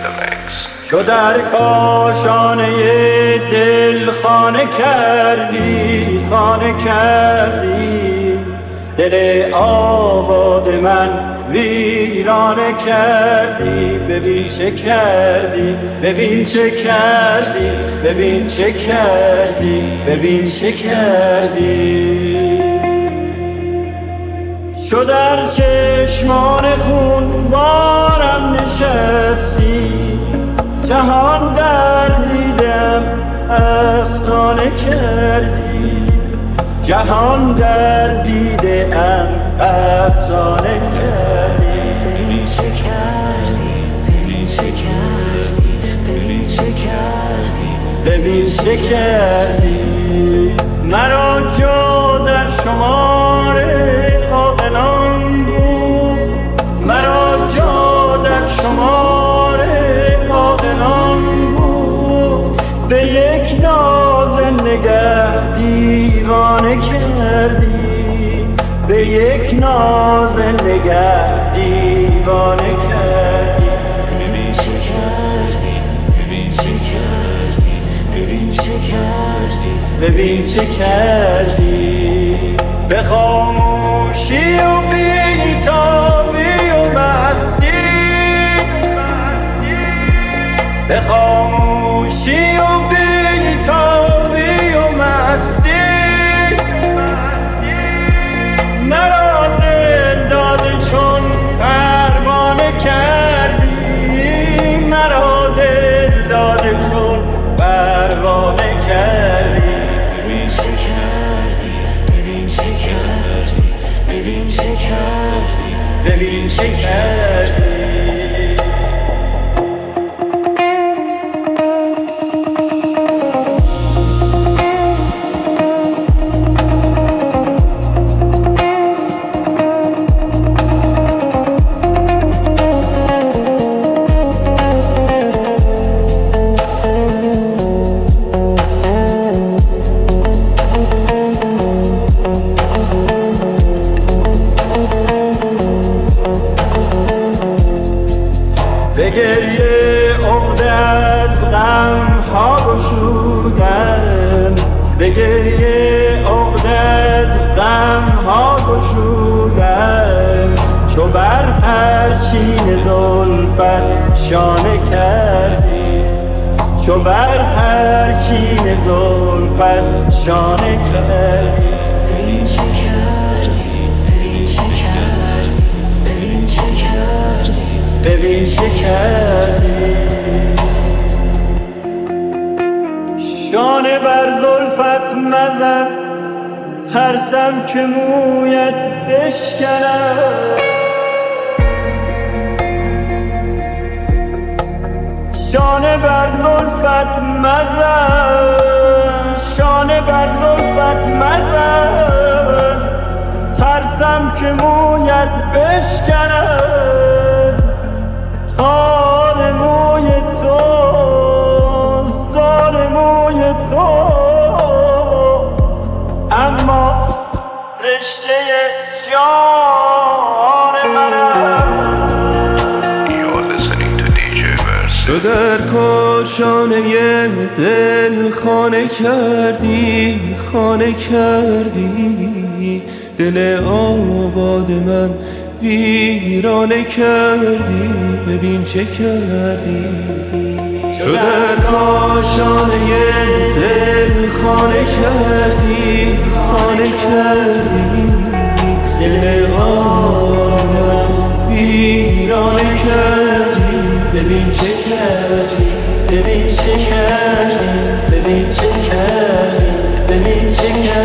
چو در کاشانه دل خانه کردی، خانه کردی، دل آباد من ویرانه کردی. ببین چه کردی، ببین چه کردی، ببین چه کردی، ببین چه کردی. چو در چشمان خون بارم نشستی، جهان در دیدم افسانه کردی، جهان در دیدم افسانه کردی. ببین چه کردی، ببین چه کردی، ببین چه کردی، ببین چه کردی. مرا جا در شمار عاقلان بود، مرا جا در شمار عاقلان بود. به یک ناز نگه دیوانه کردی، به یک ناز نگه دیوانه کردی. ببین چه کردی، ببین چه کردی، ببین چه کردی، ببین چه کردی. به خاموشی و بی‌تابی و مستی، به خاموشی و بی‌تابی و مستی، مرا دل داده چون پروانه کردی، مرا دل داده چون پروانه کردی. ببین چه کردی، ببین چه کردی، ببین چه کردی، ببین چه کردی. به گریه عقده از غم ها گشودم، به گریه عقده از غم ها گشودم. چو بر هر چین زلفت شانه کردی، چو بر هر چین زلفت شانه کردی. ببین چه کردی، ببین چه کردی، ببین چه کردی، ببین چه کردی. شانه بر زلفت مزن، ترسم که مویت بشکنم. شانه بر زلفت مزن، شانه بر زلفت مزن، ترسم که مویت بشکنم. تار موی توست، تار موی توست، اما رشته جان منم. تو در کاشانه دل خانه کردی، خانه کردی، دل آباد من ویرانه کردی. ببین چه کردی. تو در کاشانه دل خانه کردی، خانه کردی، دل آباد من ویرانه کردی. ببین چه کردی، ببین چه کردی، ببین چه کردی، ببین چه کردی.